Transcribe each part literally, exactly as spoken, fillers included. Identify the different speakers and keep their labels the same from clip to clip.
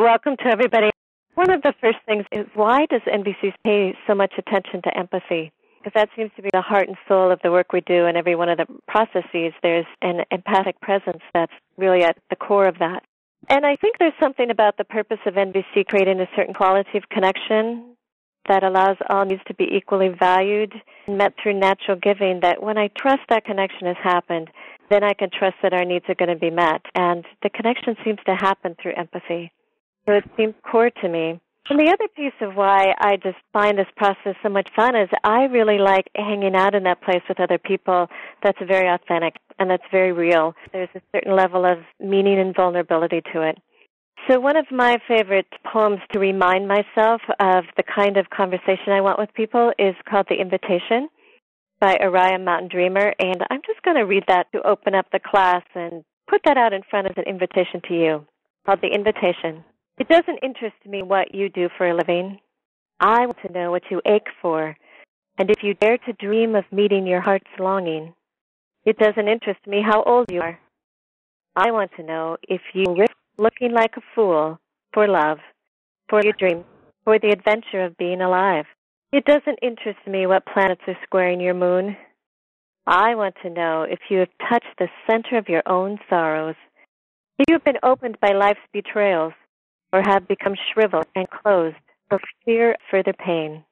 Speaker 1: welcome to everybody. One of the first things is, why does N B C pay so much attention to empathy? Because that seems to be the heart and soul of the work we do, and every one of the processes, there's an empathic presence that's really at the core of that. And I think there's something about the purpose of N B C creating a certain quality of connection that allows all needs to be equally valued and met through natural giving, that when I trust that connection has happened, then I can trust that our needs are going to be met. And the connection seems to happen through empathy. So it seems core to me. And the other piece of why I just find this process so much fun is I really like hanging out in that place with other people that's very authentic and that's very real. There's a certain level of meaning and vulnerability to it. So one of my favorite poems to remind myself of the kind of conversation I want with people is called The Invitation by Araya Mountain Dreamer. And I'm just going to read that to open up the class and put that out in front as an invitation to you, called The Invitation. It doesn't interest me what you do for a living. I want to know what you ache for, and if you dare to dream of meeting your heart's longing. It doesn't interest me how old you are. I want to know if you risk looking like a fool for love, for your dream, for the adventure of being alive. It doesn't interest me what planets are squaring your moon. I want to know if you have touched the center of your own sorrows, if you have been opened by life's betrayals, or have become shriveled and closed for fear of further pain.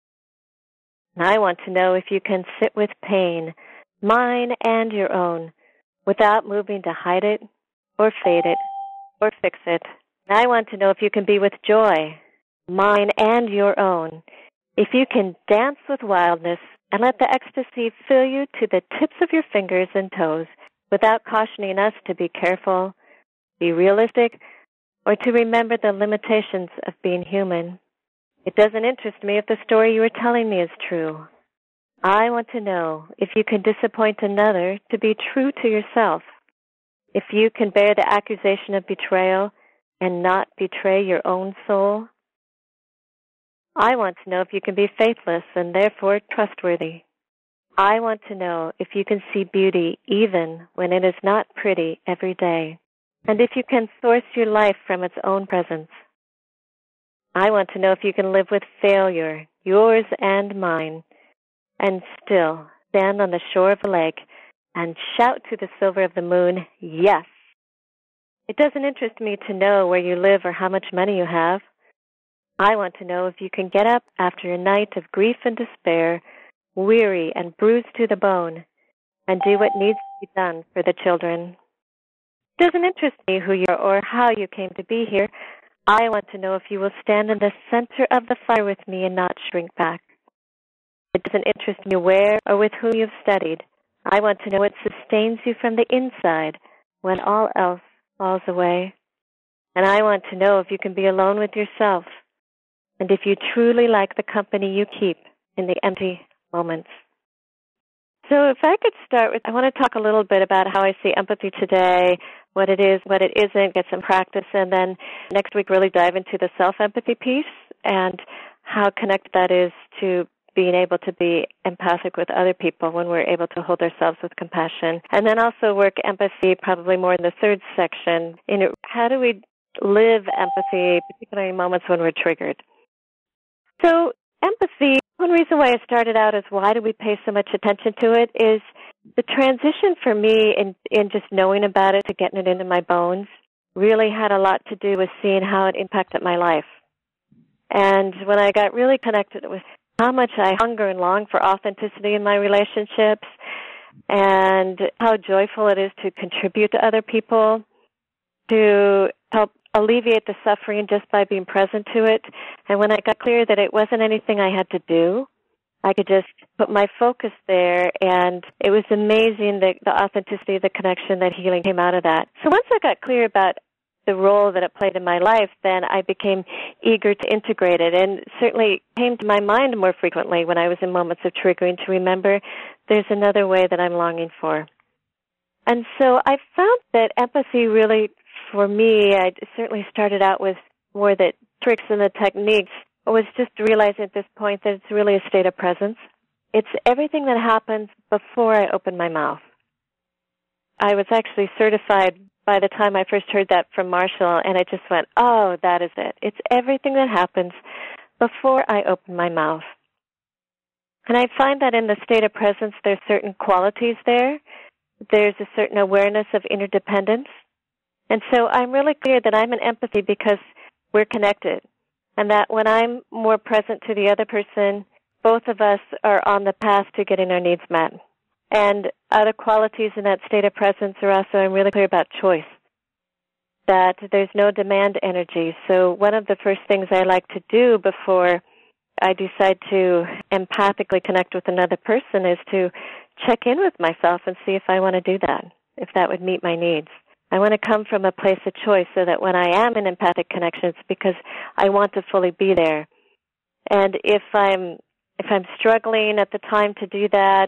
Speaker 1: And I want to know if you can sit with pain, mine and your own, without moving to hide it, or fade it, or fix it. And I want to know if you can be with joy, mine and your own, if you can dance with wildness and let the ecstasy fill you to the tips of your fingers and toes, without cautioning us to be careful, be realistic, or to remember the limitations of being human. It doesn't interest me if the story you are telling me is true. I want to know if you can disappoint another to be true to yourself, if you can bear the accusation of betrayal and not betray your own soul. I want to know if you can be faithless and therefore trustworthy. I want to know if you can see beauty even when it is not pretty every day, and if you can source your life from its own presence. I want to know if you can live with failure, yours and mine, and still stand on the shore of a lake and shout to the silver of the moon, yes. It doesn't interest me to know where you live or how much money you have. I want to know if you can get up after a night of grief and despair, weary and bruised to the bone, and do what needs to be done for the children. It doesn't interest me who you are or how you came to be here. I want to know if you will stand in the center of the fire with me and not shrink back. It doesn't interest me where or with whom you've studied. I want to know what sustains you from the inside when all else falls away. And I want to know if you can be alone with yourself and if you truly like the company you keep in the empty moments. So if I could start with, I want to talk a little bit about how I see empathy today, what it is, what it isn't, get some practice, and then next week really dive into the self-empathy piece and how connected that is to being able to be empathic with other people when we're able to hold ourselves with compassion. And then also work empathy probably more in the third section. You know, how do we live empathy, particularly in moments when we're triggered? So empathy, one reason why I started out as why do we pay so much attention to it is the transition for me in, in just knowing about it to getting it into my bones really had a lot to do with seeing how it impacted my life. And when I got really connected with how much I hunger and long for authenticity in my relationships and how joyful it is to contribute to other people, to help alleviate the suffering just by being present to it. And when I got clear that it wasn't anything I had to do, I could just put my focus there, and it was amazing the, the authenticity, the connection, that healing came out of that. So once I got clear about the role that it played in my life, then I became eager to integrate it, and certainly came to my mind more frequently when I was in moments of triggering to remember there's another way that I'm longing for. And so I found that empathy really, for me, I certainly started out with more the tricks and the techniques, was just realizing at this point that it's really a state of presence. It's everything that happens before I open my mouth. I was actually certified by the time I first heard that from Marshall, and I just went, oh, that is it. It's everything that happens before I open my mouth. And I find that in the state of presence, there's certain qualities there. There's a certain awareness of interdependence. And so I'm really clear that I'm in empathy because we're connected. And that when I'm more present to the other person, both of us are on the path to getting our needs met. And other qualities in that state of presence are also, I'm really clear about choice, that there's no demand energy. So one of the first things I like to do before I decide to empathically connect with another person is to check in with myself and see if I want to do that, if that would meet my needs. I want to come from a place of choice so that when I am in empathic connection, it's because I want to fully be there. And if I'm if I'm struggling at the time to do that,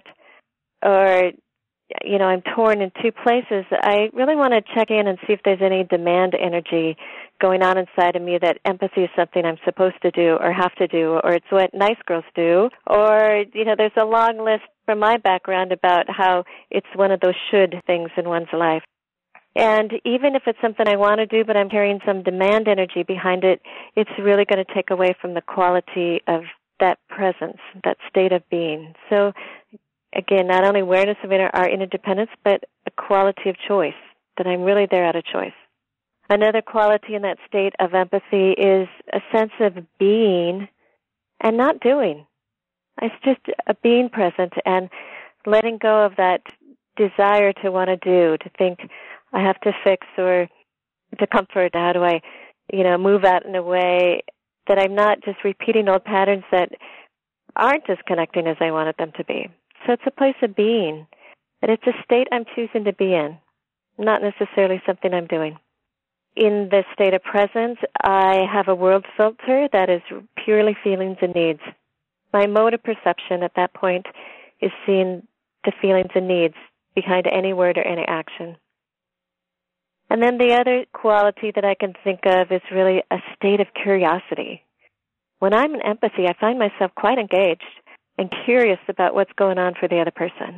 Speaker 1: or, you know, I'm torn in two places, I really want to check in and see if there's any demand energy going on inside of me that empathy is something I'm supposed to do or have to do, or it's what nice girls do, or, you know, there's a long list from my background about how it's one of those should things in one's life. And even if it's something I want to do, but I'm carrying some demand energy behind it, it's really going to take away from the quality of that presence, that state of being. So, again, not only awareness of inter- our interdependence, but a quality of choice, that I'm really there out of choice. Another quality in that state of empathy is a sense of being and not doing. It's just a being present and letting go of that desire to want to do, to think I have to fix or to comfort. How do I, you know, move out in a way that I'm not just repeating old patterns that aren't as connecting as I wanted them to be. So it's a place of being, and it's a state I'm choosing to be in, not necessarily something I'm doing. In this state of presence, I have a world filter that is purely feelings and needs. My mode of perception at that point is seeing the feelings and needs behind any word or any action. And then the other quality that I can think of is really a state of curiosity. When I'm in empathy, I find myself quite engaged and curious about what's going on for the other person.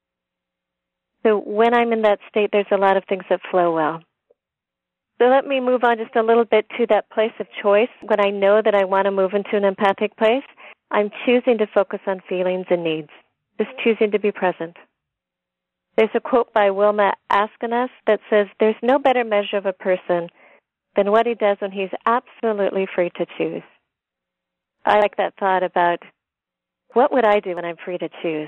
Speaker 1: So when I'm in that state, there's a lot of things that flow well. So let me move on just a little bit to that place of choice. When I know that I want to move into an empathic place, I'm choosing to focus on feelings and needs, just choosing to be present. There's a quote by Wilma Askenas that says, there's no better measure of a person than what he does when he's absolutely free to choose. I like that thought about what would I do when I'm free to choose?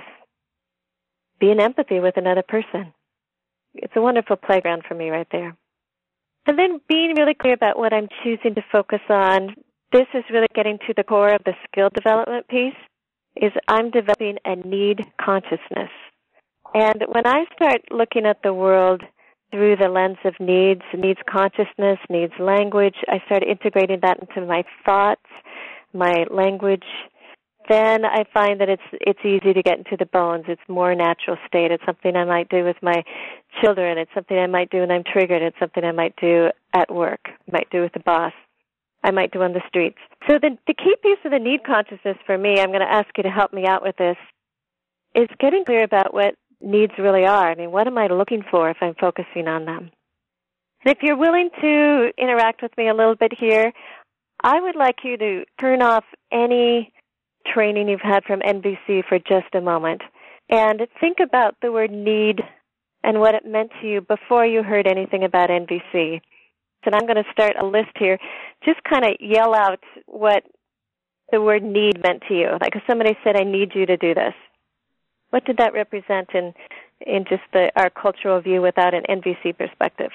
Speaker 1: Be in empathy with another person. It's a wonderful playground for me right there. And then being really clear about what I'm choosing to focus on, this is really getting to the core of the skill development piece, is I'm developing a need consciousness. And when I start looking at the world through the lens of needs, needs consciousness, needs language, I start integrating that into my thoughts, my language, then I find that it's it's easy to get into the bones. It's more natural state. It's something I might do with my children. It's something I might do when I'm triggered. It's something I might do at work, I might do with the boss, I might do on the streets. So the, the key piece of the need consciousness for me, I'm going to ask you to help me out with this, is getting clear about what needs really are. I mean, what am I looking for if I'm focusing on them? And if you're willing to interact with me a little bit here, I would like you to turn off any training you've had from N B C for just a moment and think about the word need and what it meant to you before you heard anything about N B C. And I'm going to start a list here. Just kind of yell out what the word need meant to you. Like if somebody said, I need you to do this. What did that represent in, in just the, our cultural view without an N B C perspective?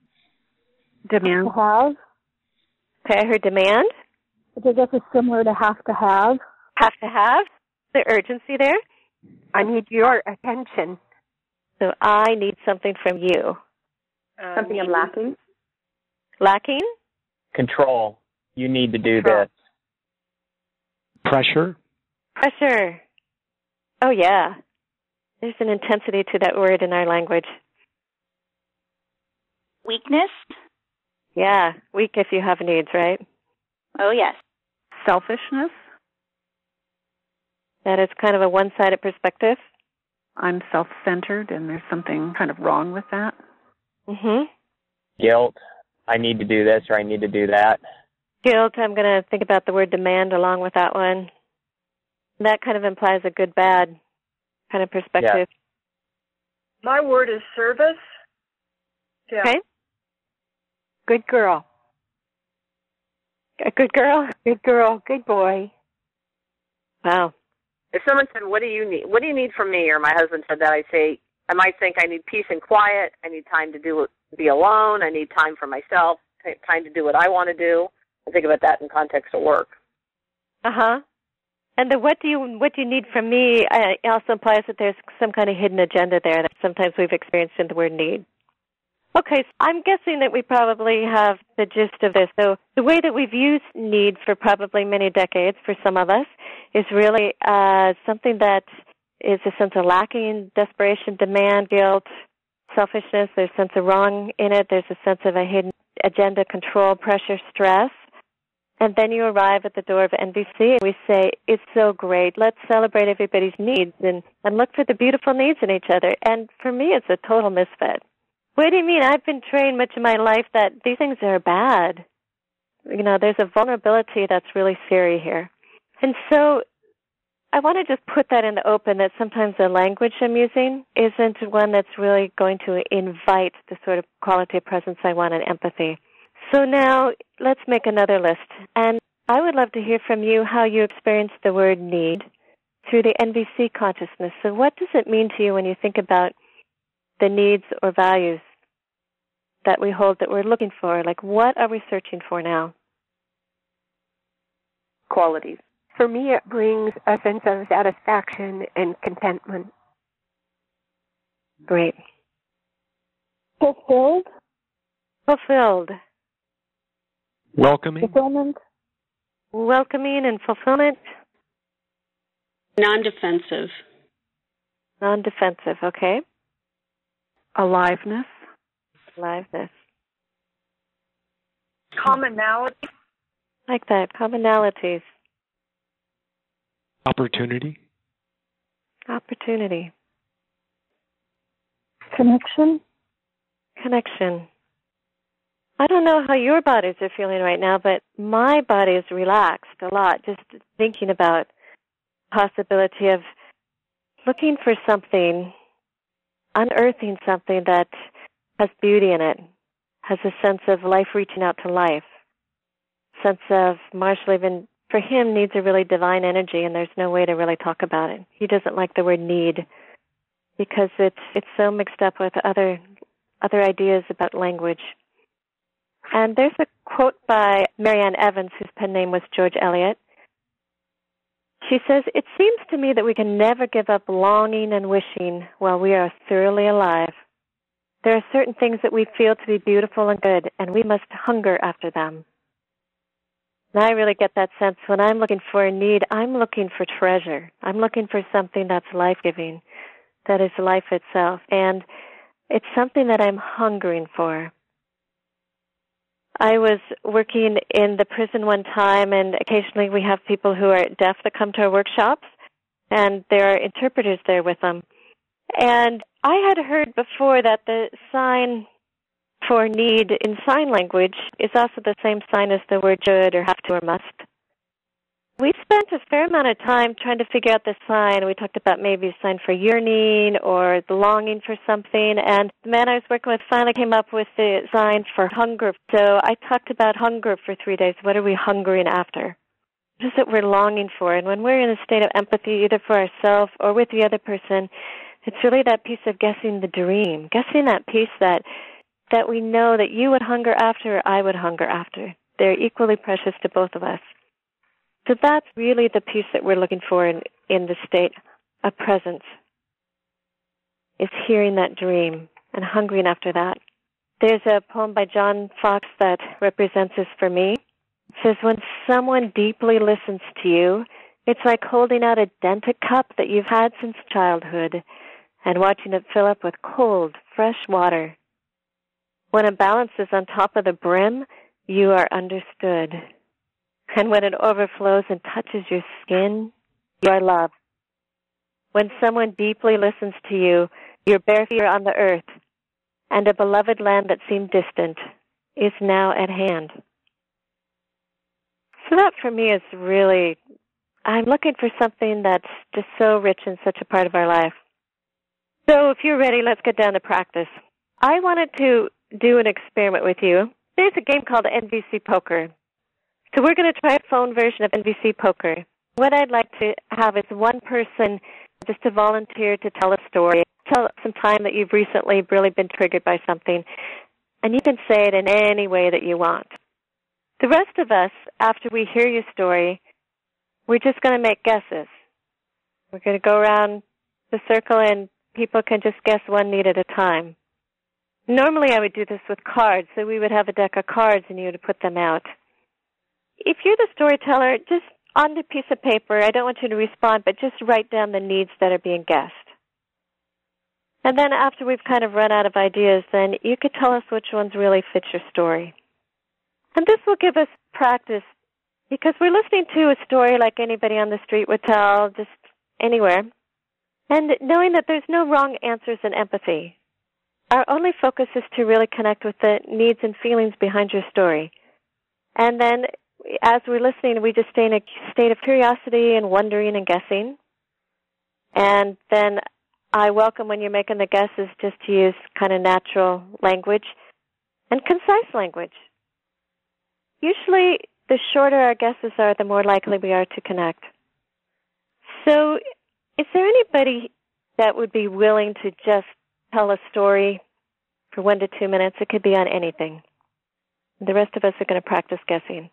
Speaker 2: Demand. To have.
Speaker 1: Okay, I heard demand.
Speaker 2: Which I guess is similar to have to have.
Speaker 1: Have to have. The urgency there.
Speaker 3: I need your attention.
Speaker 1: So I need something from you.
Speaker 3: Um, something I'm lacking.
Speaker 1: Lacking?
Speaker 4: Control. You need to do
Speaker 1: Control.
Speaker 4: this.
Speaker 5: Pressure.
Speaker 1: Pressure. Oh, yeah. There's an intensity to that word in our language.
Speaker 6: Weakness?
Speaker 1: Yeah, weak if you have needs, right?
Speaker 6: Oh, yes.
Speaker 3: Selfishness?
Speaker 1: That is kind of a one-sided perspective.
Speaker 3: I'm self-centered, and there's something kind of wrong with that.
Speaker 1: Mm-hmm.
Speaker 4: Guilt, I need to do this or I need to do that.
Speaker 1: Guilt, I'm going to think about the word demand along with that one. That kind of implies a good-bad kind of perspective.
Speaker 4: Yeah.
Speaker 5: My word is service. Yeah.
Speaker 1: Okay.
Speaker 3: Good girl.
Speaker 1: A good girl?
Speaker 3: Good girl. Good boy.
Speaker 1: Wow.
Speaker 6: If someone said, what do you need? What do you need from me? Or my husband said that, I say, I might think I need peace and quiet. I need time to do it, be alone. I need time for myself, time to do what I want to do. I think about that in context of work.
Speaker 1: Uh-huh. And the what do you what do you need from me uh, also implies that there's some kind of hidden agenda there that sometimes we've experienced in the word need. Okay, so I'm guessing that we probably have the gist of this. So the way that we've used need for probably many decades for some of us is really uh, something that is a sense of lacking, desperation, demand, guilt, selfishness. There's a sense of wrong in it. There's a sense of a hidden agenda, control, pressure, stress. And then you arrive at the door of N B C and we say, it's so great. Let's celebrate everybody's needs and, and look for the beautiful needs in each other. And for me, it's a total misfit. What do you mean? I've been trained much of my life that these things are bad. You know, there's a vulnerability that's really scary here. And so I want to just put that in the open that sometimes the language I'm using isn't one that's really going to invite the sort of quality of presence I want and empathy. So now let's make another list. And I would love to hear from you how you experience the word need through the N B C consciousness. So what does it mean to you when you think about the needs or values that we hold that we're looking for? Like, what are we searching for now?
Speaker 3: Qualities. For me, it brings a sense of satisfaction and contentment.
Speaker 1: Great.
Speaker 2: Fulfilled.
Speaker 1: Fulfilled.
Speaker 7: Welcoming.
Speaker 2: Fulfillment.
Speaker 1: Welcoming and fulfillment.
Speaker 8: Non-defensive.
Speaker 1: Non-defensive, okay.
Speaker 3: Aliveness.
Speaker 1: Aliveness.
Speaker 5: Commonality.
Speaker 1: Like that, commonalities.
Speaker 7: Opportunity.
Speaker 1: Opportunity.
Speaker 2: Connection.
Speaker 1: Connection. I don't know how your bodies are feeling right now, but my body is relaxed a lot just thinking about the possibility of looking for something, unearthing something that has beauty in it, has a sense of life reaching out to life, sense of Marshall even, for him, needs a really divine energy, and there's no way to really talk about it. He doesn't like the word need because it's it's so mixed up with other other ideas about language. And there's a quote by Marianne Evans, whose pen name was George Eliot. She says, "It seems to me that we can never give up longing and wishing while we are thoroughly alive. There are certain things that we feel to be beautiful and good, and we must hunger after them." And I really get that sense when I'm looking for a need, I'm looking for treasure. I'm looking for something that's life-giving, that is life itself. And it's something that I'm hungering for. I was working in the prison one time, and occasionally we have people who are deaf that come to our workshops, and there are interpreters there with them. And I had heard before that the sign for need in sign language is also the same sign as the word should or have to or must. We spent a fair amount of time trying to figure out the sign. We talked about maybe a sign for yearning or the longing for something. And the man I was working with finally came up with the sign for hunger. So I talked about hunger for three days. What are we hungering after? What is it we're longing for? And when we're in a state of empathy, either for ourselves or with the other person, it's really that piece of guessing the dream, guessing that piece that that we know that you would hunger after or I would hunger after. They're equally precious to both of us. So that's really the piece that we're looking for in, in the state of presence, is hearing that dream and hungering after that. There's a poem by John Fox that represents this for me. It says, when someone deeply listens to you, it's like holding out a dented cup that you've had since childhood and watching it fill up with cold, fresh water. When a balance is on top of the brim, you are understood. And when it overflows and touches your skin, you are loved. When someone deeply listens to you, your bare feet are on the earth, and a beloved land that seemed distant is now at hand. So that for me is really, I'm looking for something that's just so rich and such a part of our life. So if you're ready, let's get down to practice. I wanted to do an experiment with you. There's a game called N V C Poker. So we're going to try a phone version of N V C Poker. What I'd like to have is one person just to volunteer to tell a story, tell some time that you've recently really been triggered by something, and you can say it in any way that you want. The rest of us, after we hear your story, we're just going to make guesses. We're going to go around the circle and people can just guess one need at a time. Normally I would do this with cards, so we would have a deck of cards and you would put them out. If you're the storyteller, just on the piece of paper, I don't want you to respond, but just write down the needs that are being guessed. And then after we've kind of run out of ideas, then you could tell us which ones really fit your story. And this will give us practice because we're listening to a story like anybody on the street would tell, just anywhere, and knowing that there's no wrong answers in empathy. Our only focus is to really connect with the needs and feelings behind your story. And then as we're listening, we just stay in a state of curiosity and wondering and guessing. And then I welcome when you're making the guesses just to use kind of natural language and concise language. Usually, the shorter our guesses are, the more likely we are to connect. So, is there anybody that would be willing to just tell a story for one to two minutes? It could be on anything. The rest of us are going to practice guessing.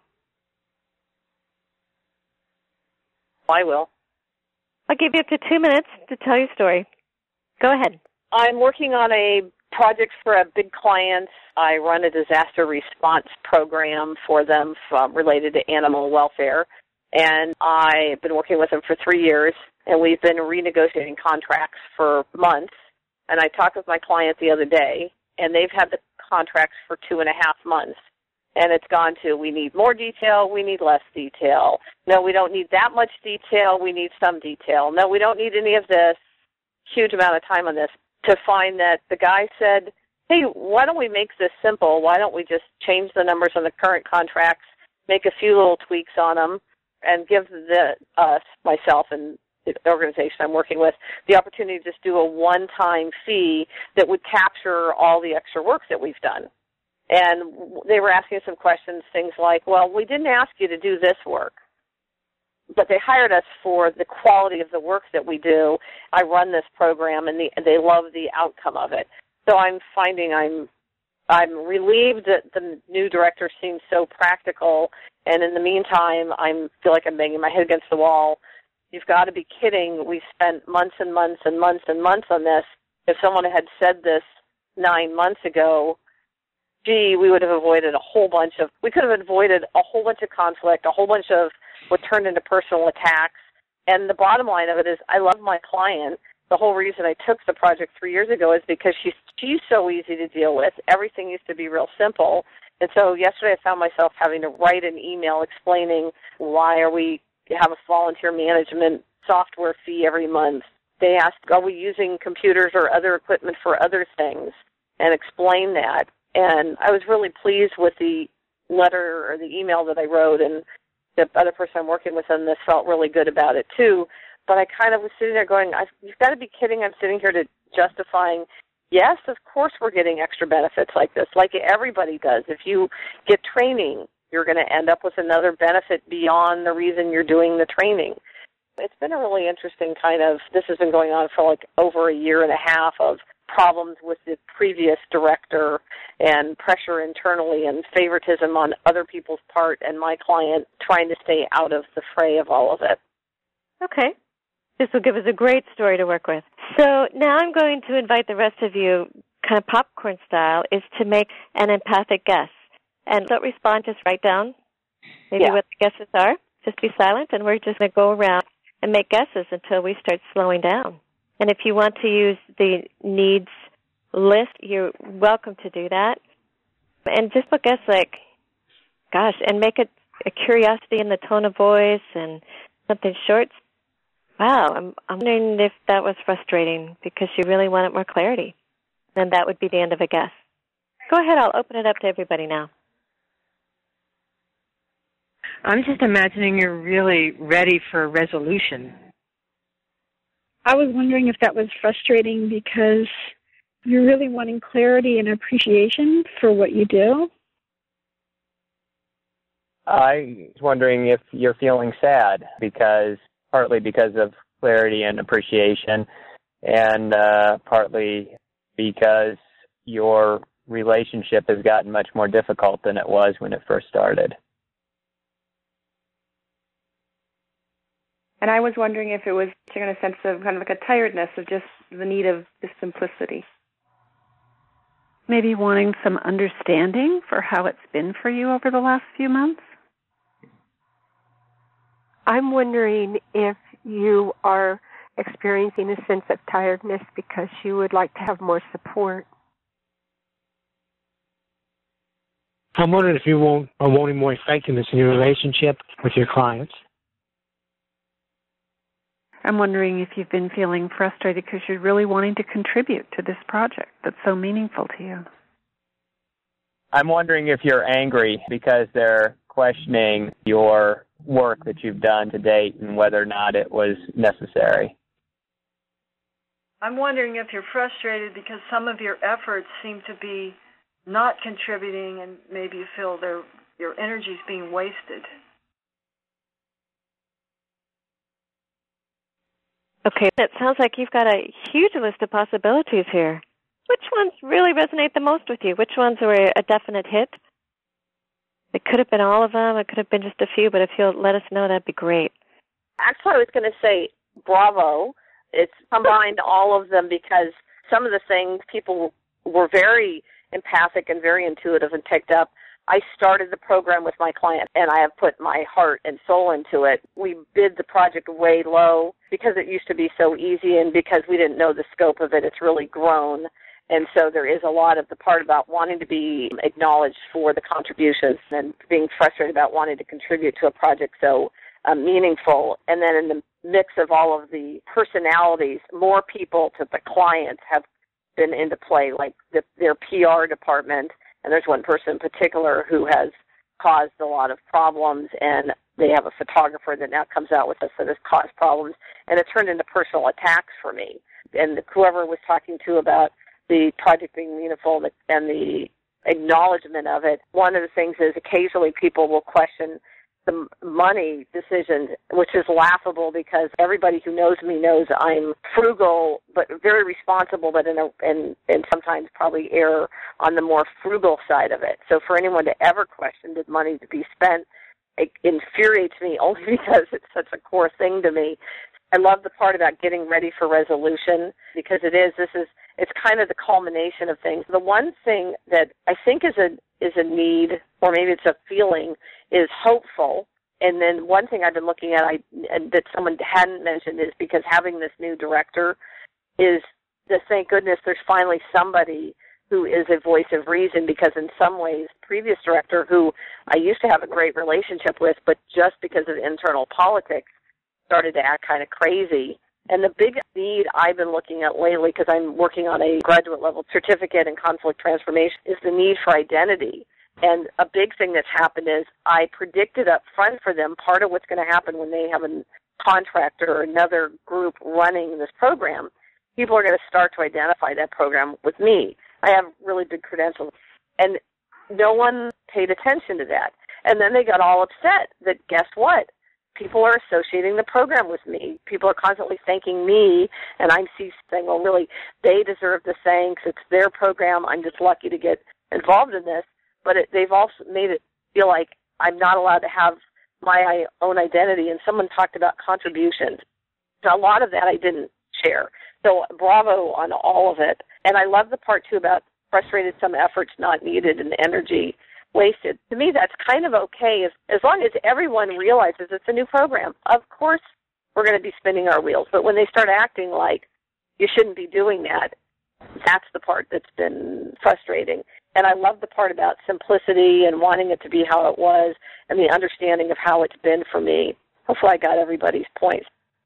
Speaker 6: I will.
Speaker 1: I'll give you up to two minutes to tell your story. Go ahead.
Speaker 6: I'm working on a project for a big client. I run a disaster response program for them from, related to animal welfare. And I've been working with them for three years, and we've been renegotiating contracts for months. And I talked with my client the other day, and they've had the contracts for two and a half months. And it's gone to, we need more detail, we need less detail. No, we don't need that much detail, we need some detail. No, we don't need any of this. Huge amount of time on this to find that the guy said, hey, why don't we make this simple? Why don't we just change the numbers on the current contracts, make a few little tweaks on them, and give the us, myself, and the organization I'm working with, the opportunity to just do a one-time fee that would capture all the extra work that we've done. And they were asking some questions, things like, well, we didn't ask you to do this work, but they hired us for the quality of the work that we do. I run this program, and the, they love the outcome of it. So I'm finding I'm I'm relieved that the new director seems so practical, and in the meantime, I feel like I'm banging my head against the wall. You've got to be kidding. We spent months and months and months and months on this. If someone had said this nine months ago, gee, we would have avoided a whole bunch of, we could have avoided a whole bunch of conflict, a whole bunch of what turned into personal attacks. And the bottom line of it is I love my client. The whole reason I took the project three years ago is because she's, she's so easy to deal with. Everything used to be real simple. And so yesterday I found myself having to write an email explaining why are we have a volunteer management software fee every month. They asked, are we using computers or other equipment for other things, and explain that. And I was really pleased with the letter or the email that I wrote, and the other person I'm working with on this felt really good about it too. But I kind of was sitting there going, I've, you've got to be kidding. I'm sitting here to justifying, yes, of course we're getting extra benefits like this, like everybody does. If you get training, you're going to end up with another benefit beyond the reason you're doing the training. It's been a really interesting kind of, this has been going on for like over a year and a half of problems with the previous director and pressure internally and favoritism on other people's part and my client trying to stay out of the fray of all of it.
Speaker 1: Okay. This will give us a great story to work with. So now I'm going to invite the rest of you, kind of popcorn style, is to make an empathic guess. And don't respond, just write down maybe
Speaker 6: yeah.
Speaker 1: what the guesses are. Just be silent, and we're just going to go around and make guesses until we start slowing down. And if you want to use the needs list, you're welcome to do that. And just put guess like, gosh, and make it a curiosity in the tone of voice and something short. Wow, I'm, I'm wondering if that was frustrating because you really wanted more clarity. then that would be the end of a guess. Go ahead, I'll open it up to everybody now.
Speaker 7: I'm just imagining you're really ready for a resolution.
Speaker 2: I was wondering if that was frustrating because you're really wanting clarity and appreciation for what you do.
Speaker 4: I was wondering if you're feeling sad, because partly because of clarity and appreciation, and uh, partly because your relationship has gotten much more difficult than it was when it first started.
Speaker 8: And I was wondering if it was in a sense of kind of like a tiredness of just the need of the simplicity.
Speaker 9: Maybe wanting some understanding for how it's been for you over the last few months?
Speaker 3: I'm wondering if you are experiencing a sense of tiredness because you would like to have more support.
Speaker 10: I'm wondering if you want, are wanting more effectiveness in your relationship with your clients.
Speaker 9: I'm wondering if you've been feeling frustrated because you're really wanting to contribute to this project that's so meaningful to you.
Speaker 4: I'm wondering if you're angry because they're questioning your work that you've done to date and whether or not it was necessary.
Speaker 5: I'm wondering if you're frustrated because some of your efforts seem to be not contributing, and maybe you feel their your energy's being wasted.
Speaker 1: Okay, it sounds like you've got a huge list of possibilities here. Which ones really resonate the most with you? Which ones were a definite hit? It could have been all of them. It could have been just a few, but if you'll let us know, that'd be great.
Speaker 6: Actually, I was going to say bravo. It's combined all of them because some of the things people were very empathic and very intuitive and picked up. I started the program with my client, and I have put my heart and soul into it. We bid the project way low because it used to be so easy, and because we didn't know the scope of it, it's really grown. And so there is a lot of the part about wanting to be acknowledged for the contributions and being frustrated about wanting to contribute to a project so uh, meaningful. And then in the mix of all of the personalities, more people to the clients have been into play, like the, their P R department. And there's one person in particular who has caused a lot of problems, and they have a photographer that now comes out with us that has caused problems, and it turned into personal attacks for me. And whoever was talking to about the project being meaningful and the acknowledgement of it, one of the things is occasionally people will question the money decision, which is laughable because everybody who knows me knows I'm frugal but very responsible, but in a, and, and sometimes probably err on the more frugal side of it. So for anyone to ever question did money to be spent, it infuriates me only because it's such a core thing to me. I love the part about getting ready for resolution because it is, this is, it's kind of the culmination of things. The one thing that I think is a is a need, or maybe it's a feeling, is hopeful. And then one thing I've been looking at I, that someone hadn't mentioned is because having this new director is that thank goodness there's finally somebody who is a voice of reason, because in some ways, previous director who I used to have a great relationship with, but just because of internal politics, started to act kind of crazy. And the big need I've been looking at lately, because I'm working on a graduate level certificate in conflict transformation, is the need for identity. And a big thing that's happened is I predicted up front for them part of what's going to happen when they have a contractor or another group running this program. People are going to start to identify that program with me. I have really big credentials. And no one paid attention to that. And then they got all upset that, guess what? People are associating the program with me. People are constantly thanking me, and I'm saying, well, really, they deserve the thanks. It's their program. I'm just lucky to get involved in this. But it, they've also made it feel like I'm not allowed to have my own identity. And someone talked about contributions. A lot of that I didn't share. So bravo on all of it. And I love the part, too, about frustrated, some efforts not needed, and energy wasted. To me, that's kind of okay, if, as long as everyone realizes it's a new program. Of course, we're going to be spinning our wheels, but when they start acting like you shouldn't be doing that, that's the part that's been frustrating. And I love the part about simplicity and wanting it to be how it was and the understanding of how it's been for me. Hopefully I got everybody's points.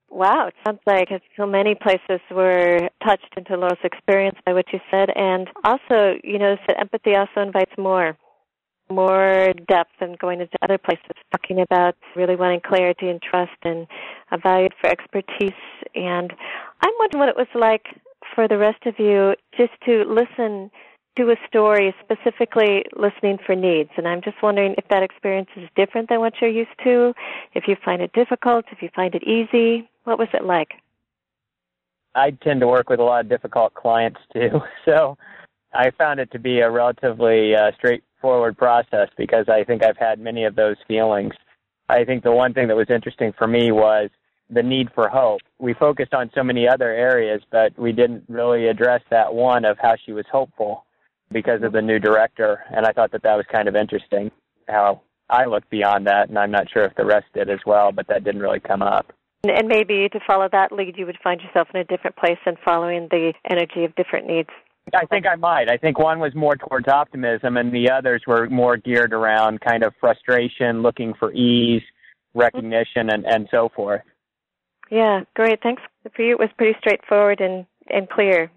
Speaker 1: Wow, it sounds like so many places were touched into Laurel's experience by what you said. And also, you notice that empathy also invites more, more depth and going into other places, talking about really wanting clarity and trust and a value for expertise. And I'm wondering what it was like for the rest of you just to listen to a story, specifically listening for needs. And I'm just wondering if that experience is different than what you're used to, if you find it difficult, if you find it easy. What was it like?
Speaker 4: I tend to work with a lot of difficult clients too, so I found it to be a relatively uh, straightforward process because I think I've had many of those feelings. I think the one thing that was interesting for me was the need for hope. We focused on so many other areas, but we didn't really address that one of how she was hopeful because of the new director, and I thought that that was kind of interesting, how I looked beyond that, and I'm not sure if the rest did as well, but that didn't really come up.
Speaker 1: And maybe to follow that lead, you would find yourself in a different place and following the energy of different needs.
Speaker 4: I think I might. I think one was more towards optimism, and the others were more geared around kind of frustration, looking for ease, recognition, and, and so forth.
Speaker 1: Yeah, great. Thanks. For you, it was pretty straightforward and, and clear.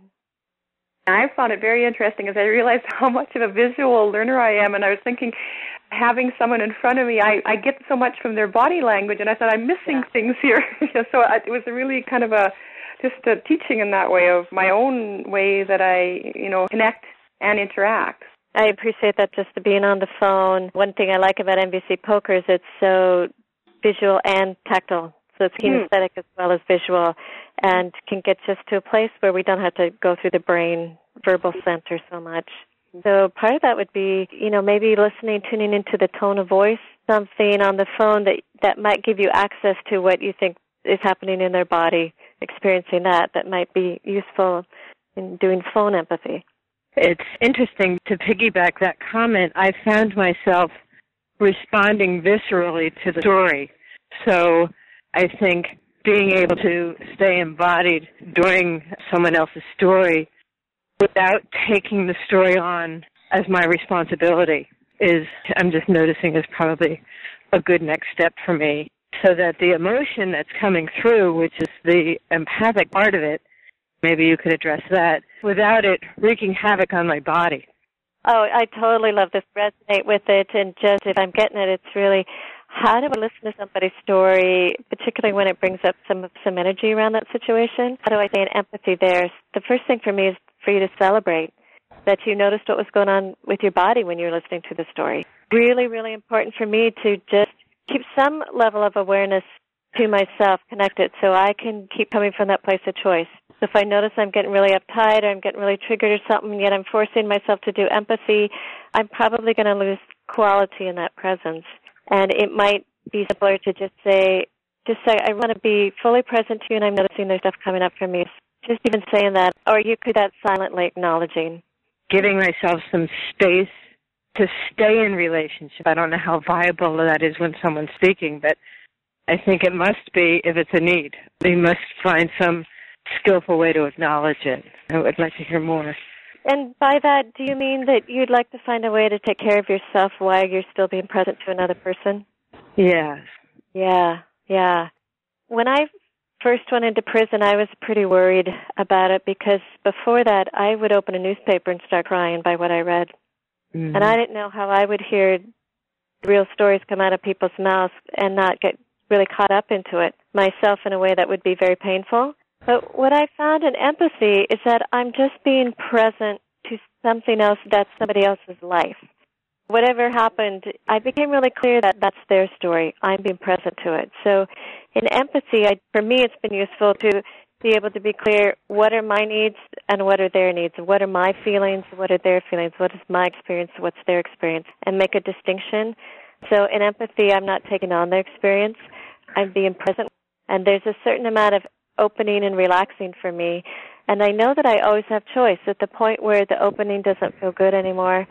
Speaker 8: I found it very interesting as I realized how much of a visual learner I am, and I was thinking, having someone in front of me, I, I get so much from their body language, and I thought, I'm missing yeah. things here. So I, it was a really kind of a, just a teaching in that way of my own way that I, you know, connect and interact.
Speaker 1: I appreciate that, just to being on the phone. One thing I like about N B C Poker is it's so visual and tactile. So it's kinesthetic mm. as well as visual, and can get just to a place where we don't have to go through the brain verbal center so much. So part of that would be, you know, maybe listening, tuning into the tone of voice, something on the phone that, that might give you access to what you think is happening in their body, experiencing that, that might be useful in doing phone empathy.
Speaker 7: It's interesting to piggyback that comment. I found myself responding viscerally to the story. So I think being able to stay embodied during someone else's story without taking the story on as my responsibility is, I'm just noticing, is probably a good next step for me. So that the emotion that's coming through, which is the empathic part of it, maybe you could address that, without it wreaking havoc on my body.
Speaker 1: Oh, I totally love this, resonate with it, and just if I'm getting it, it's really, how do I listen to somebody's story, particularly when it brings up some some energy around that situation? How do I stay in empathy there? The first thing for me is for you to celebrate that you noticed what was going on with your body when you're listening to the story. Really, really important for me to just keep some level of awareness to myself connected so I can keep coming from that place of choice. So if I notice I'm getting really uptight or I'm getting really triggered or something, yet I'm forcing myself to do empathy, I'm probably going to lose quality in that presence. And it might be simpler to just say, just say, I want to be fully present to you and I'm noticing there's stuff coming up for me. Just even saying that, or you could that silently acknowledging.
Speaker 7: Giving myself some space to stay in relationship. I don't know how viable that is when someone's speaking, but I think it must be if it's a need. We must find some skillful way to acknowledge it. I would like to hear more.
Speaker 1: And by that, do you mean that you'd like to find a way to take care of yourself while you're still being present to another person?
Speaker 7: Yes.
Speaker 1: Yeah, yeah. When I first went into prison, I was pretty worried about it because before that, I would open a newspaper and start crying by what I read. Mm-hmm. And I didn't know how I would hear real stories come out of people's mouths and not get really caught up into it myself in a way that would be very painful. But what I found in empathy is that I'm just being present to something else that's somebody else's life. Whatever happened, I became really clear that that's their story. I'm being present to it. So in empathy, I, for me, it's been useful to be able to be clear, what are my needs and what are their needs? What are my feelings? What are their feelings? What is my experience? What's their experience? And make a distinction. So in empathy, I'm not taking on their experience. I'm being present. And there's a certain amount of opening and relaxing for me. And I know that I always have choice. At the point where the opening doesn't feel good anymore,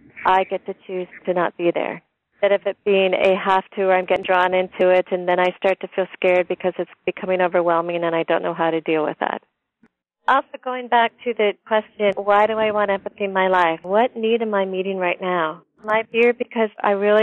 Speaker 1: I get to choose to not be there. Instead of it being a have to or I'm getting drawn into it and then I start to feel scared because it's becoming overwhelming and I don't know how to deal with that. Also going back to the question, why do I want empathy in my life? What need am I meeting right now? Am I here because I really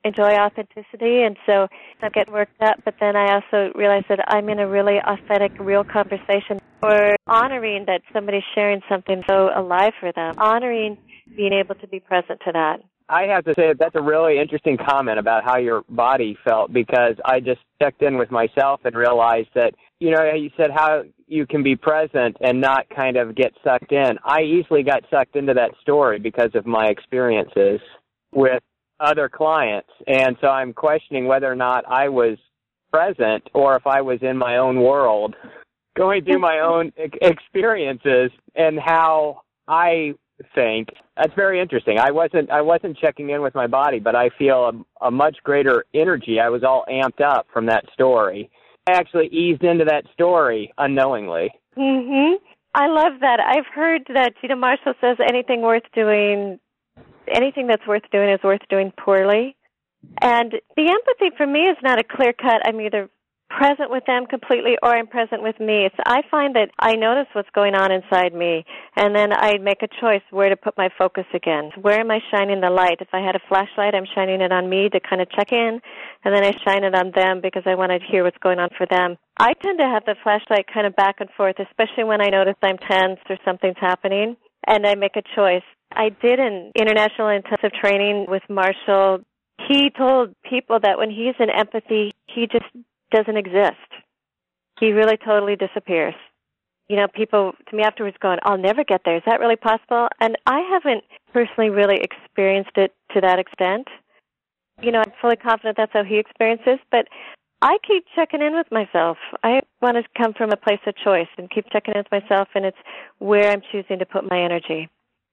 Speaker 1: enjoy authenticity, and so I get worked up, but then I also realize that I'm in a really authentic, real conversation, or honoring that somebody's sharing something so alive for them, honoring being able to be present to that.
Speaker 4: I have to say that that's a really interesting comment about how your body felt, because I just checked in with myself and realized that, you know, you said how you can be present and not kind of get sucked in. I easily got sucked into that story because of my experiences with other clients, and so I'm questioning whether or not I was present or if I was in my own world, going through my own experiences and how I think. That's very interesting. I wasn't I wasn't checking in with my body, but I feel a, a much greater energy. I was all amped up from that story. I actually eased into that story unknowingly.
Speaker 1: Mhm. I love that. I've heard that Gina Marshall says anything worth doing, anything that's worth doing is worth doing poorly. And the empathy for me is not a clear cut. I'm either present with them completely or I'm present with me. It's, I find that I notice what's going on inside me, and then I make a choice where to put my focus again. Where am I shining the light? If I had a flashlight, I'm shining it on me to kind of check in, and then I shine it on them because I want to hear what's going on for them. I tend to have the flashlight kind of back and forth, especially when I notice I'm tense or something's happening, and I make a choice. I did an international intensive training with Marshall. He told people that when he's in empathy, he just doesn't exist. He really totally disappears. You know, people to me afterwards going, I'll never get there. Is that really possible? And I haven't personally really experienced it to that extent. You know, I'm fully confident that's how he experiences, but I keep checking in with myself. I want to come from a place of choice and keep checking in with myself, and it's where I'm choosing to put my energy.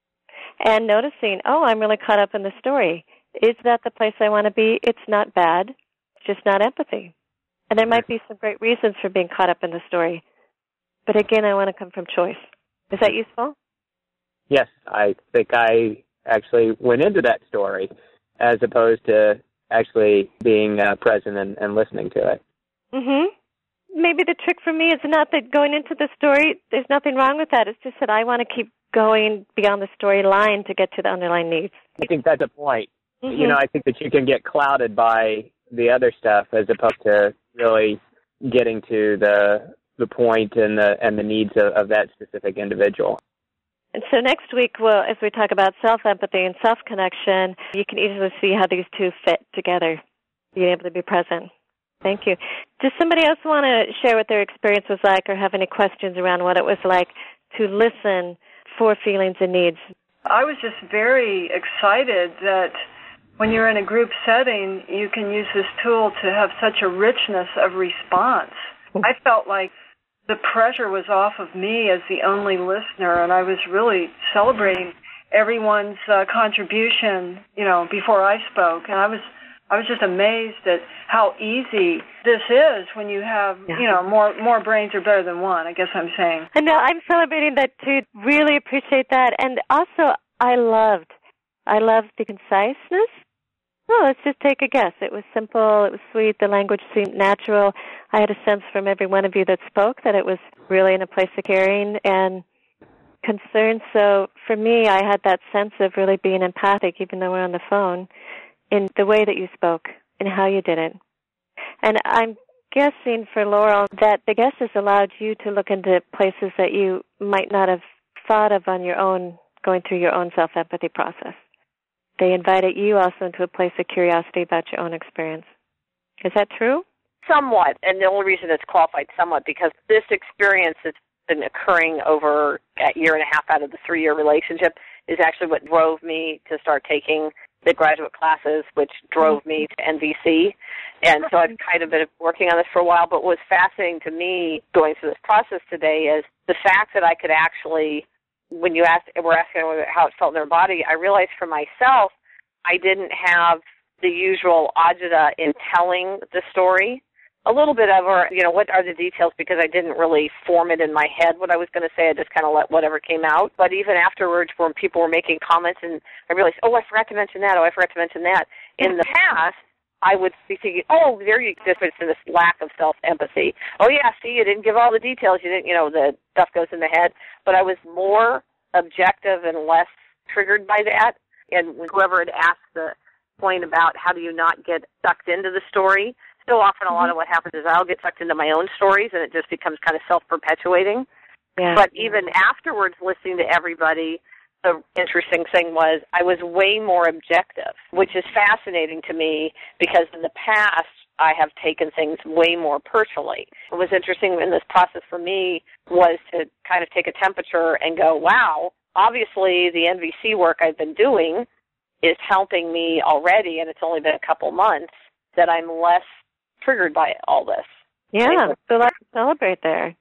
Speaker 1: And noticing, oh, I'm really caught up in the story. Is that the place I want to be? It's not bad. It's just not empathy. And there might be some great reasons for being caught up in the story. But again, I want to come from choice. Is that useful?
Speaker 4: Yes, I think I actually went into that story as opposed to actually being uh, present and, and listening to it.
Speaker 1: Mm-hmm. Maybe the trick for me is not that going into the story, there's nothing wrong with that. It's just that I want to keep going beyond the storyline to get to the underlying needs.
Speaker 4: I think that's a point.
Speaker 1: Mm-hmm.
Speaker 4: You know, I think that you can get clouded by the other stuff as opposed to really getting to the the point and the and the needs of, of that specific individual.
Speaker 1: And so next week, well, as we talk about self-empathy and self-connection, you can easily see how these two fit together, being able to be present. Thank you. Does somebody else want to share what their experience was like or have any questions around what it was like to listen for feelings and needs?
Speaker 5: I was just very excited that when you're in a group setting, you can use this tool to have such a richness of response. I felt like the pressure was off of me as the only listener, and I was really celebrating everyone's uh, contribution, you know, before I spoke. And I was I was just amazed at how easy this is when you have, yeah. you know, more more brains are better than one, I guess I'm saying.
Speaker 1: And no, I'm celebrating that too. Really appreciate that. And also, I loved, I loved the conciseness. Oh, let's just take a guess. It was simple. It was sweet. The language seemed natural. I had a sense from every one of you that spoke that it was really in a place of caring and concern. So for me, I had that sense of really being empathic, even though we're on the phone, in the way that you spoke and how you did it. And I'm guessing for Laurel that the guest has allowed you to look into places that you might not have thought of on your own, going through your own self-empathy process. They invited you also into a place of curiosity about your own experience. Is that true?
Speaker 6: Somewhat, and the only reason it's qualified somewhat because this experience that's been occurring over a year and a half out of the three-year relationship is actually what drove me to start taking the graduate classes, which drove me to N V C. And so I've kind of been working on this for a while, but what's fascinating to me going through this process today is the fact that I could actually, when you asked, we're asking how it felt in their body, I realized for myself I didn't have the usual agita in telling the story. A little bit of, or, you know, what are the details, because I didn't really form it in my head what I was going to say. I just kind of let whatever came out. But even afterwards, when people were making comments, and I realized, oh, I forgot to mention that, oh, I forgot to mention that. In the past, I would be thinking, oh, there you go, it's in this lack of self-empathy. Oh, yeah, see, you didn't give all the details. You didn't, you know, the stuff goes in the head. But I was more objective and less triggered by that. And whoever had asked the point about how do you not get sucked into the story. So often a lot of what happens is I'll get sucked into my own stories, and it just becomes kind of self-perpetuating.
Speaker 1: Yeah.
Speaker 6: But even afterwards, listening to everybody, the interesting thing was I was way more objective, which is fascinating to me because in the past I have taken things way more personally. What was interesting in this process for me was to kind of take a temperature and go, wow, obviously the N V C work I've been doing is helping me already, and it's only been a couple months, that I'm less triggered by all this.
Speaker 1: Yeah, so let's celebrate there.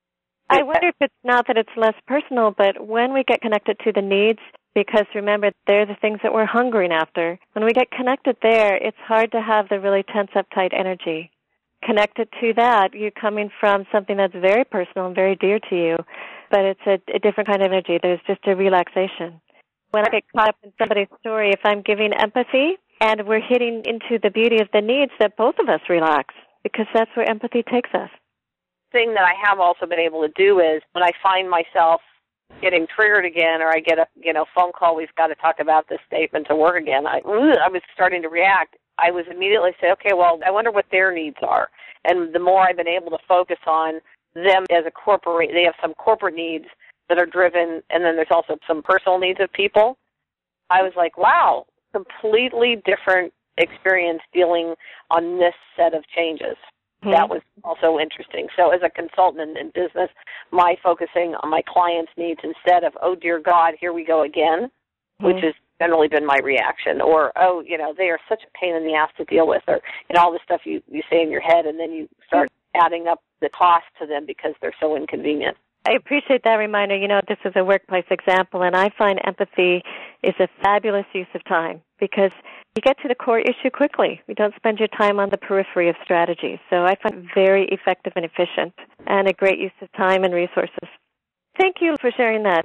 Speaker 1: I wonder if it's not that it's less personal, but when we get connected to the needs, because remember, they're the things that we're hungering after. When we get connected there, it's hard to have the really tense, uptight energy. Connected to that, you're coming from something that's very personal and very dear to you, but it's a, a different kind of energy. There's just a relaxation. When I get caught up in somebody's story, if I'm giving empathy and we're hitting into the beauty of the needs, that both of us relax, because that's where empathy takes us.
Speaker 6: Thing that I have also been able to do is when I find myself getting triggered again, or I get a you know phone call, we've got to talk about this statement to work again, I, I was starting to react. I was immediately say, okay, well, I wonder what their needs are. And the more I've been able to focus on them as a corporate, they have some corporate needs that are driven, and then there's also some personal needs of people. I was like, wow, completely different experience dealing on this set of changes. Mm-hmm. That was also interesting. So as a consultant in business, my focusing on my clients' needs instead of, oh, dear God, here we go again, mm-hmm. which has generally been my reaction, or, oh, you know, they are such a pain in the ass to deal with, or you know, all the stuff you, you say in your head, and then you start mm-hmm. adding up the cost to them because they're so inconvenient.
Speaker 1: I appreciate that reminder. You know, this is a workplace example, and I find empathy is a fabulous use of time because you get to the core issue quickly. You don't spend your time on the periphery of strategy. So I find it very effective and efficient and a great use of time and resources. Thank you for sharing that.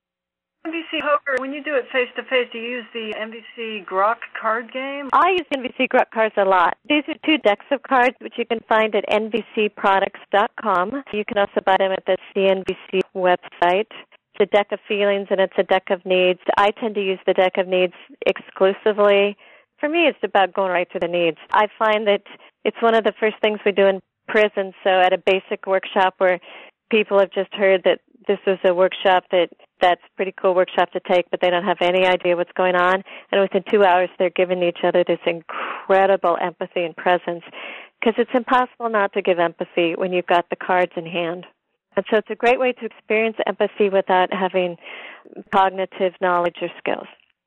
Speaker 5: N V C Poker, when you do it face-to-face, do you use the N V C Grok card game?
Speaker 1: I use N V C Grok cards a lot. These are two decks of cards, which you can find at N V C products dot com. You can also buy them at the C N V C website. It's a deck of feelings, and it's a deck of needs. I tend to use the deck of needs exclusively. For me, it's about going right to the needs. I find that it's one of the first things we do in prison, so at a basic workshop where people have just heard that this is a workshop that that's a pretty cool workshop to take, but they don't have any idea what's going on. And within two hours, they're giving each other this incredible empathy and presence, because it's impossible not to give empathy when you've got the cards in hand. And so it's a great way to experience empathy without having cognitive knowledge or skills.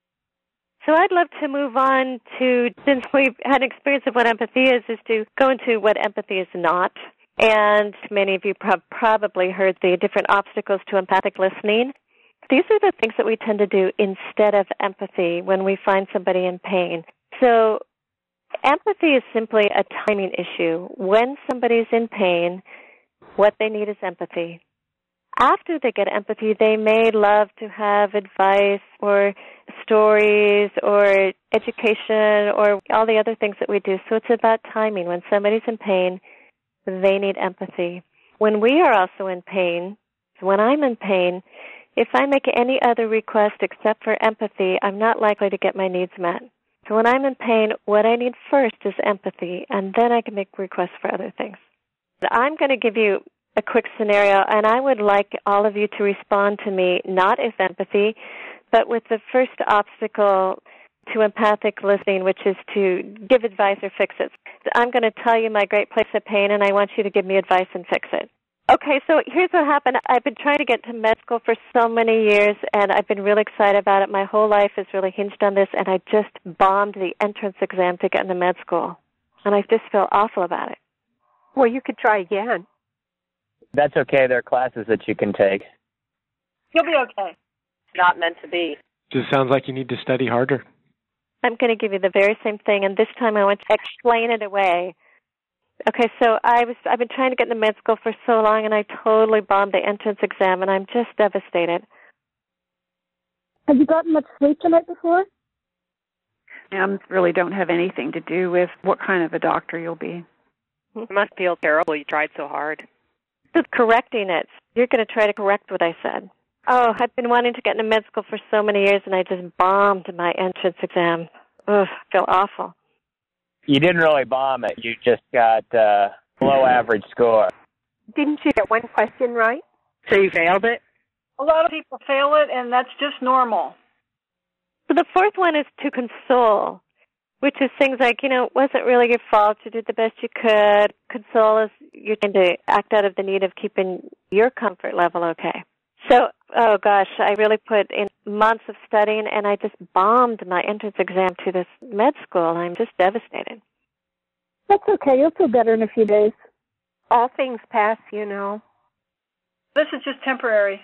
Speaker 1: So I'd love to move on to, since we've had experience of what empathy is, is to go into what empathy is not. And many of you have probably heard the different obstacles to empathic listening. These are the things that we tend to do instead of empathy when we find somebody in pain. So empathy is simply a timing issue. When somebody's in pain, what they need is empathy. After they get empathy, they may love to have advice or stories or education or all the other things that we do. So it's about timing. When somebody's in pain, they need empathy. When we are also in pain, when I'm in pain, if I make any other request except for empathy, I'm not likely to get my needs met. So when I'm in pain, what I need first is empathy, and then I can make requests for other things. I'm going to give you a quick scenario, and I would like all of you to respond to me, not as empathy, but with the first obstacle to empathic listening, which is to give advice or fix it. I'm going to tell you my great place of pain, and I want you to give me advice and fix it. Okay, so here's what happened. I've been trying to get to med school for so many years, and I've been really excited about it. My whole life is really hinged on this, and I just bombed the entrance exam to get into med school, and I just feel awful about it.
Speaker 3: Well, you could try again.
Speaker 4: That's okay. There are classes that you can take.
Speaker 5: You'll be okay.
Speaker 6: It's not meant to be.
Speaker 10: Just sounds like you need to study harder.
Speaker 1: I'm going to give you the very same thing, and this time I want to explain it away. Okay, so I was, I've been trying to get into med school for so long, and I totally bombed the entrance exam, and I'm just devastated.
Speaker 2: Have you gotten much sleep the night before?
Speaker 9: Exams really don't have anything to do with what kind of a doctor you'll be.
Speaker 11: It must feel terrible. You tried so hard.
Speaker 1: Just correcting it. You're going to try to correct what I said. Oh, I've been wanting to get into med school for so many years, and I just bombed my entrance exam. ugh, feel awful.
Speaker 4: You didn't really bomb it. You just got uh, below average score.
Speaker 3: Didn't you get one question right?
Speaker 7: So you failed it?
Speaker 5: A lot of people fail it, and that's just normal.
Speaker 1: So the fourth one is to console, which is things like, you know, it wasn't really your fault. You did the best you could. Console is you're trying to act out of the need of keeping your comfort level okay. So, oh gosh, I really put in months of studying, and I just bombed my entrance exam to this med school. I'm just devastated.
Speaker 2: That's okay. You'll feel better in a few days.
Speaker 3: All things pass, you know.
Speaker 5: This is just temporary.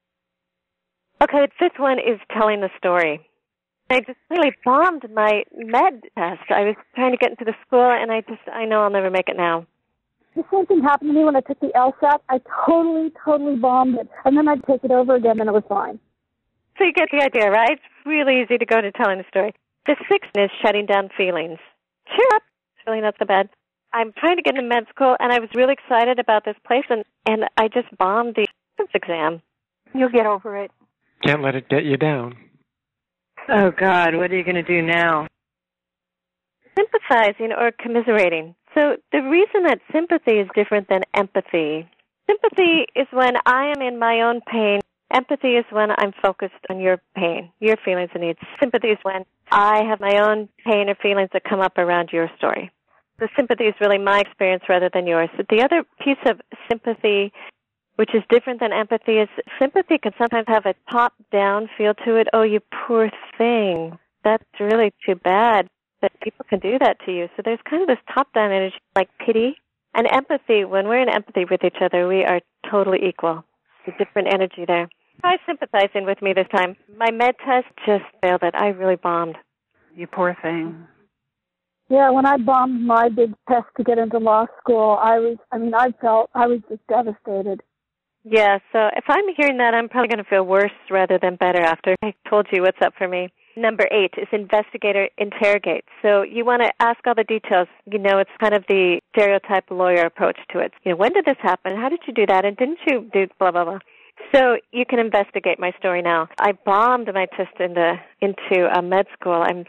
Speaker 1: Okay, the fifth one is telling the story. I just really bombed my med test. I was trying to get into the school, and I just, I know I'll never make it now.
Speaker 2: The same thing happened to me when I took the LSAT. I totally, totally bombed it. And then I'd take it over again, and it was fine.
Speaker 1: So you get the idea, right? It's really easy to go to telling a story. The sixth is shutting down feelings. Cheer up. It's really not so bad. I'm trying to get into med school, and I was really excited about this place, and, and I just bombed the entrance exam.
Speaker 3: You'll get over it.
Speaker 10: Can't let it get you down.
Speaker 7: Oh, God, what are you going to do now?
Speaker 1: Sympathizing or commiserating. So the reason that sympathy is different than empathy, sympathy is when I am in my own pain. Empathy is when I'm focused on your pain, your feelings and needs. Sympathy is when I have my own pain or feelings that come up around your story. The sympathy is really my experience rather than yours. But the other piece of sympathy, which is different than empathy, is sympathy can sometimes have a top-down feel to it. Oh, you poor thing. That's really too bad that people can do that to you. So there's kind of this top-down energy like pity. And empathy, when we're in empathy with each other, we are totally equal. It's a different energy there. Try sympathizing with me this time. My med test just failed it. I really bombed.
Speaker 9: You poor thing.
Speaker 2: Yeah, when I bombed my big test to get into law school, I was, I mean, I felt, I was just devastated.
Speaker 1: Yeah, so if I'm hearing that, I'm probably going to feel worse rather than better after I told you what's up for me. Number eight is investigator interrogate. So you want to ask all the details. You know, it's kind of the stereotype lawyer approach to it. You know, when did this happen? How did you do that? And didn't you do blah, blah, blah? So you can investigate my story now. I bombed my test into, into a med school. I'm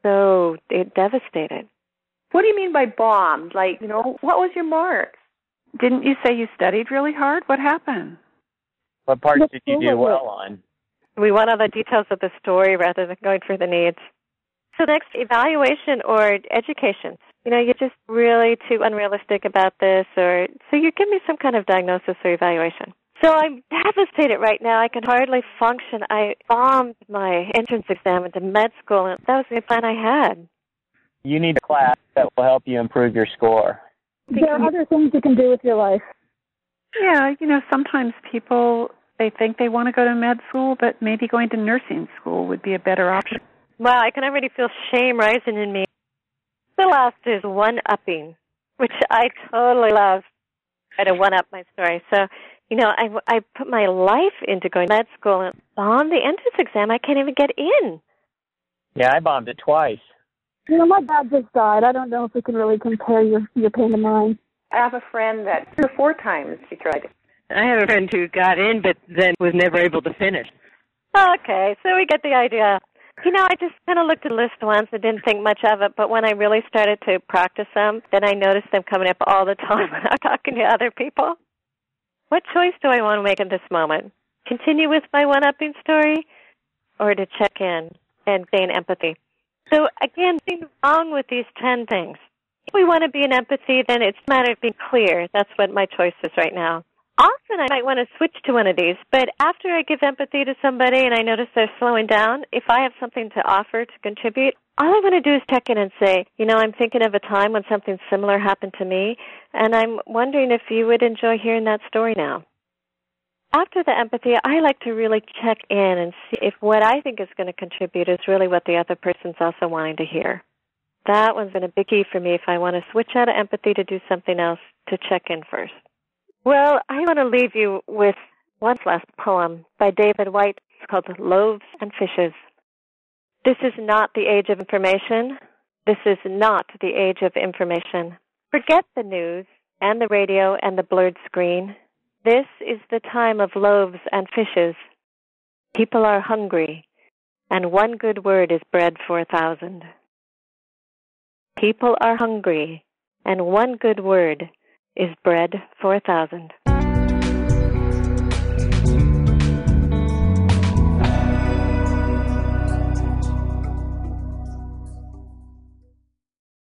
Speaker 1: so devastated.
Speaker 8: What do you mean by bombed? Like, you know, what was your mark?
Speaker 9: Didn't you say you studied really hard? What happened?
Speaker 4: What parts did you do well on?
Speaker 1: We want all the details of the story rather than going for the needs. So next, evaluation or education. You know, you're just really too unrealistic about this, or so you give me some kind of diagnosis or evaluation. So I'm devastated right now. I can hardly function. I bombed my entrance exam into med school, and that was the plan I had.
Speaker 4: You need a class that will help you improve your score.
Speaker 2: There are other things you can do with your life.
Speaker 9: Yeah, you know, sometimes people, they think they want to go to med school, but maybe going to nursing school would be a better option.
Speaker 1: Wow, I can already feel shame rising in me. The last is one-upping, which I totally love. I had to one-up my story. So, you know, I, I put my life into going to med school, and on the entrance exam, I can't even get in.
Speaker 4: Yeah, I bombed it twice.
Speaker 2: You know, my dad just died. I don't know if we can really compare your, your pain to mine.
Speaker 8: I have a friend that three or four times she tried it.
Speaker 7: I have a friend who got in but then was never able to finish.
Speaker 1: Okay, so we get the idea. You know, I just kind of looked at the list once and didn't think much of it, but when I really started to practice them, then I noticed them coming up all the time when I'm talking to other people. What choice do I want to make at this moment? Continue with my one-upping story or to check in and gain empathy? So, again, nothing wrong with these ten things. If we want to be in empathy, then it's a matter of being clear. That's what my choice is right now. Often I might want to switch to one of these, but after I give empathy to somebody and I notice they're slowing down, if I have something to offer to contribute, all I want to do is check in and say, you know, I'm thinking of a time when something similar happened to me, and I'm wondering if you would enjoy hearing that story now. After the empathy, I like to really check in and see if what I think is going to contribute is really what the other person's also wanting to hear. That one's been a biggie for me if I want to switch out of empathy to do something else, to check in first. Well, I want to leave you with one last poem by David Whyte. It's called Loaves and Fishes. This is not the age of information. This is not the age of information. Forget the news and the radio and the blurred screen. This is the time of loaves and fishes. People are hungry, and one good word is bread for a thousand. People are hungry, and one good word is bread for a thousand.